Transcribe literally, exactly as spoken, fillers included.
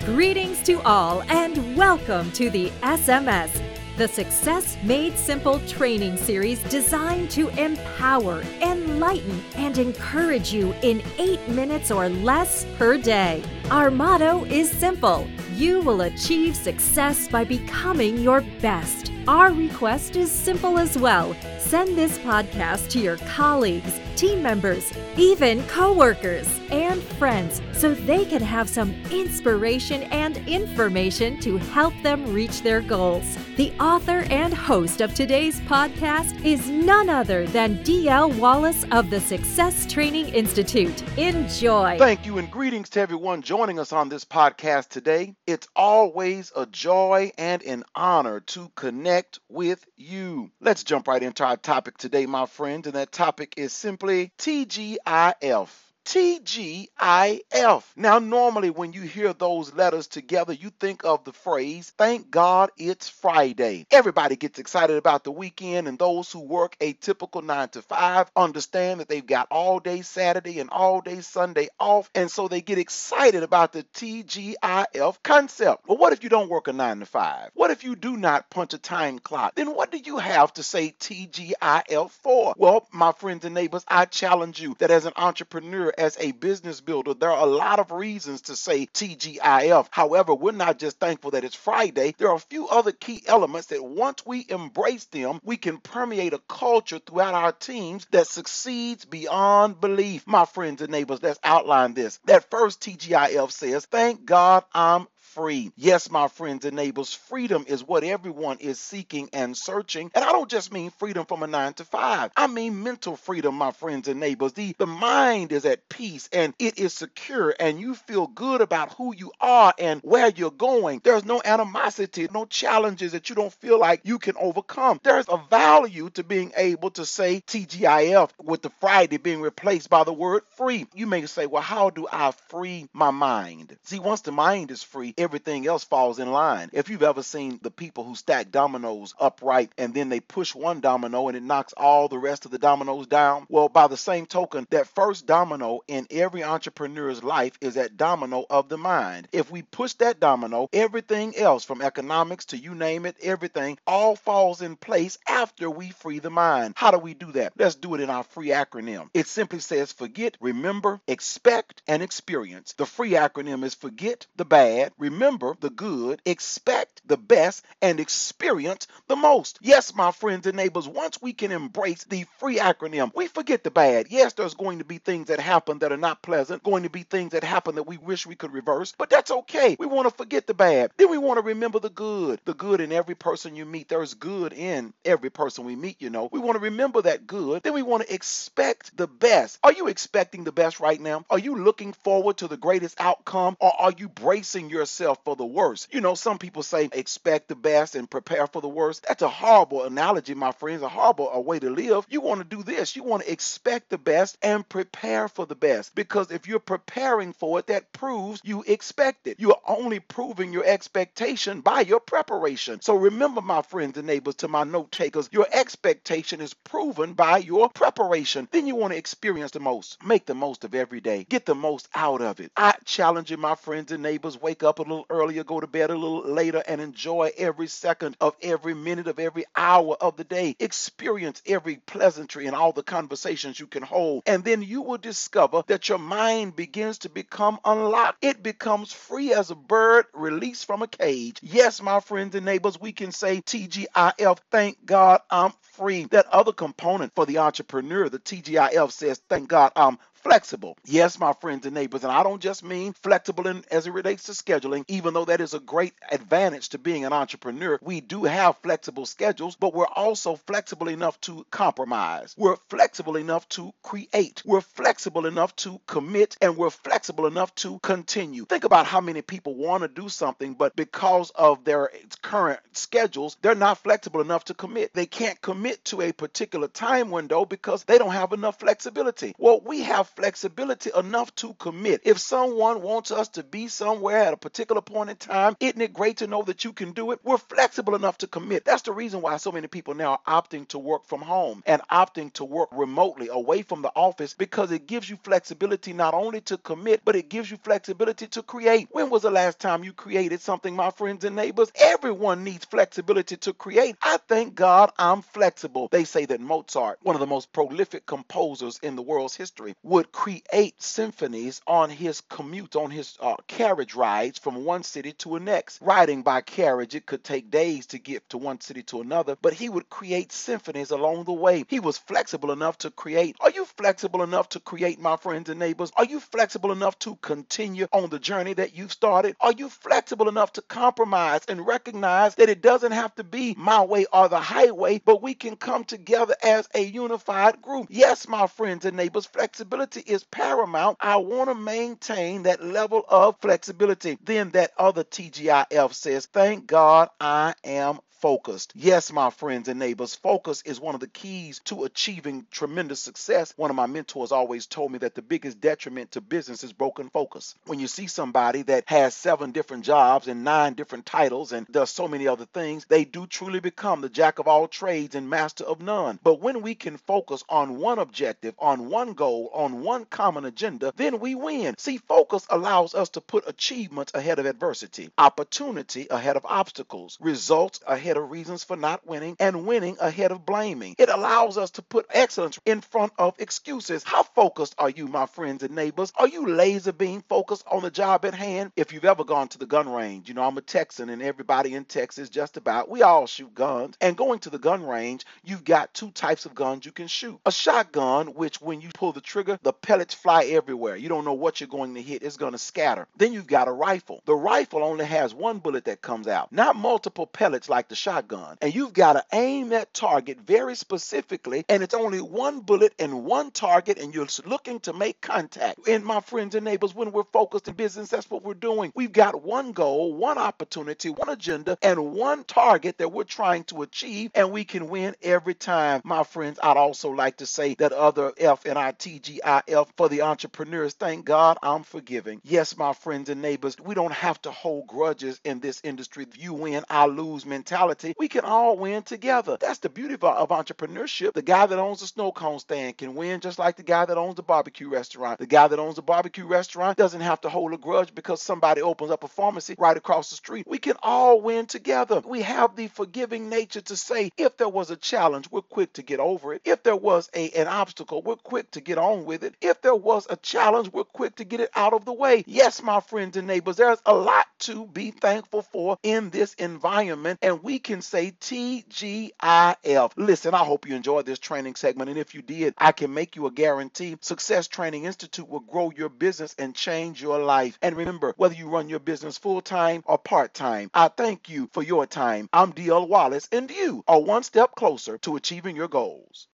Greetings to all and welcome to the S M S, the Success Made Simple training series designed to empower, enlighten, and encourage you in eight minutes or less per day. Our motto is simple: you will achieve success by becoming your best. Our request is simple as well. Send this podcast to your colleagues, team members, even coworkers, and friends so they can have some inspiration and information to help them reach their goals. The author and host of today's podcast is none other than D L Wallace of the Success Training Institute. Enjoy. Thank you and greetings to everyone joining us on this podcast today. It's always a joy and an honor to connect with you. Let's jump right into our topic today, my friends, and that topic is simply T G I F. T G I F. Now, normally when you hear those letters together, you think of the phrase, thank God it's Friday. Everybody gets excited about the weekend, and those who work a typical nine to five understand that they've got all day Saturday and all day Sunday off, and so they get excited about the T G I F concept. But what if you don't work a nine to five? What if you do not punch a time clock? Then what do you have to say T G I F for? Well, my friends and neighbors, I challenge you that as an entrepreneur, as a business builder, there are a lot of reasons to say T G I F. However, we're not just thankful that it's Friday. There are a few other key elements that once we embrace them, we can permeate a culture throughout our teams that succeeds beyond belief. My friends and neighbors, let's outline this. That first T G I F says, thank God I'm free. Yes, my friends and neighbors, freedom is what everyone is seeking and searching. And I don't just mean freedom from a nine to five. I mean mental freedom, my friends and neighbors. The, the mind is at peace and it is secure and you feel good about who you are and where you're going. There's no animosity, no challenges that you don't feel like you can overcome. There's a value to being able to say T G I F with the Friday being replaced by the word free. You may say, well, how do I free my mind? See, once the mind is free, everything else falls in line. If you've ever seen the people who stack dominoes upright and then they push one domino and it knocks all the rest of the dominoes down, well, by the same token, that first domino in every entrepreneur's life is that domino of the mind. If we push that domino, everything else from economics to you name it, everything all falls in place after we free the mind. How do we do that? Let's do it in our free acronym. It simply says forget, remember, expect, and experience. The free acronym is forget the bad, remember Remember the good, expect the best, and experience the most. Yes, my friends and neighbors, once we can embrace the free acronym, we forget the bad. Yes, there's going to be things that happen that are not pleasant, going to be things that happen that we wish we could reverse, but that's okay. We want to forget the bad. Then we want to remember the good. The good in every person you meet. There's good in every person we meet, you know. We want to remember that good. Then we want to expect the best. Are you expecting the best right now? Are you looking forward to the greatest outcome, or are you bracing yourself for the worst? You know, some people say expect the best and prepare for the worst. That's a horrible analogy, my friends, a horrible a way to live. You want to do this. You want to expect the best and prepare for the best, because if you're preparing for it, that proves you expect it. You're only proving your expectation by your preparation. So remember, my friends and neighbors, to my note takers, your expectation is proven by your preparation. Then you want to experience the most. Make the most of every day. Get the most out of it. I challenge you, my friends and neighbors, wake up a little earlier, go to bed a little later, and enjoy every second of every minute of every hour of the day. Experience every pleasantry and all the conversations you can hold, and then you will discover that your mind begins to become unlocked. It becomes free as a bird released from a cage. Yes, my friends and neighbors, we can say T G I F, thank God I'm free. That other component for the entrepreneur, the T G I F, says, thank God I'm flexible. Yes, my friends and neighbors, and I don't just mean flexible in, as it relates to scheduling, even though that is a great advantage to being an entrepreneur. We do have flexible schedules, but we're also flexible enough to compromise. We're flexible enough to create. We're flexible enough to commit, and we're flexible enough to continue. Think about how many people want to do something, but because of their current schedules, they're not flexible enough to commit. They can't commit to a particular time window because they don't have enough flexibility. Well, we have flexibility enough to commit. If someone wants us to be somewhere at a particular point in time, isn't it great to know that you can do it? We're flexible enough to commit. That's the reason why so many people now are opting to work from home and opting to work remotely away from the office, because it gives you flexibility not only to commit, but it gives you flexibility to create. When was the last time you created something, my friends and neighbors? Everyone needs flexibility to create. I thank God I'm flexible. They say that Mozart, one of the most prolific composers in the world's history, would create symphonies on his commute, on his uh, carriage rides from one city to the next. Riding by carriage, it could take days to get to one city to another, but he would create symphonies along the way. He was flexible enough to create. Are you flexible enough to create, my friends and neighbors? Are you flexible enough to continue on the journey that you've started? Are you flexible enough to compromise and recognize that it doesn't have to be my way or the highway, but we can come together as a unified group? Yes, my friends and neighbors, flexibility is paramount. I want to maintain that level of flexibility. Then that other T G I F says, thank God I am focused. Yes, my friends and neighbors, focus is one of the keys to achieving tremendous success. One of my mentors always told me that the biggest detriment to business is broken focus. When you see somebody that has seven different jobs and nine different titles and does so many other things, they do truly become the jack of all trades and master of none. But when we can focus on one objective, on one goal, on one common agenda, then we win. See, focus allows us to put achievements ahead of adversity, opportunity ahead of obstacles, results ahead of reasons for not winning, and winning ahead of blaming. It allows us to put excellence in front of excuses. How focused are you, my friends and neighbors? Are you laser beam focused on the job at hand? If you've ever gone to the gun range, you know, I'm a Texan and everybody in Texas just about, we all shoot guns. And going to the gun range, you've got two types of guns you can shoot. A shotgun, which when you pull the trigger, the pellets fly everywhere. You don't know what you're going to hit. It's going to scatter. Then you've got a rifle. The rifle only has one bullet that comes out, not multiple pellets like the shotgun. And you've got to aim that target very specifically, and it's only one bullet and one target, and you're looking to make contact. And my friends and neighbors, when we're focused in business, that's what we're doing. We've got one goal, one opportunity, one agenda, and one target that we're trying to achieve, and we can win every time. My friends, I'd also like to say that other F N I T G I F for the entrepreneurs, thank God I'm forgiving. Yes, my friends and neighbors, we don't have to hold grudges in this industry. You win, I lose mentality. We can all win together. That's the beauty of, of entrepreneurship. The guy that owns a snow cone stand can win just like the guy that owns a barbecue restaurant. The guy that owns a barbecue restaurant doesn't have to hold a grudge because somebody opens up a pharmacy right across the street. We can all win together. We have the forgiving nature to say, if there was a challenge, we're quick to get over it. If there was a, an obstacle, we're quick to get on with it. If there was a challenge, we're quick to get it out of the way. Yes, my friends and neighbors, there's a lot to be thankful for in this environment, and we can say T G I F. Listen, I hope you enjoyed this training segment, and if you did, I can make you a guarantee. Success Training Institute will grow your business and change your life. And remember, whether you run your business full-time or part-time, I thank you for your time. I'm D L Wallace, and you are one step closer to achieving your goals.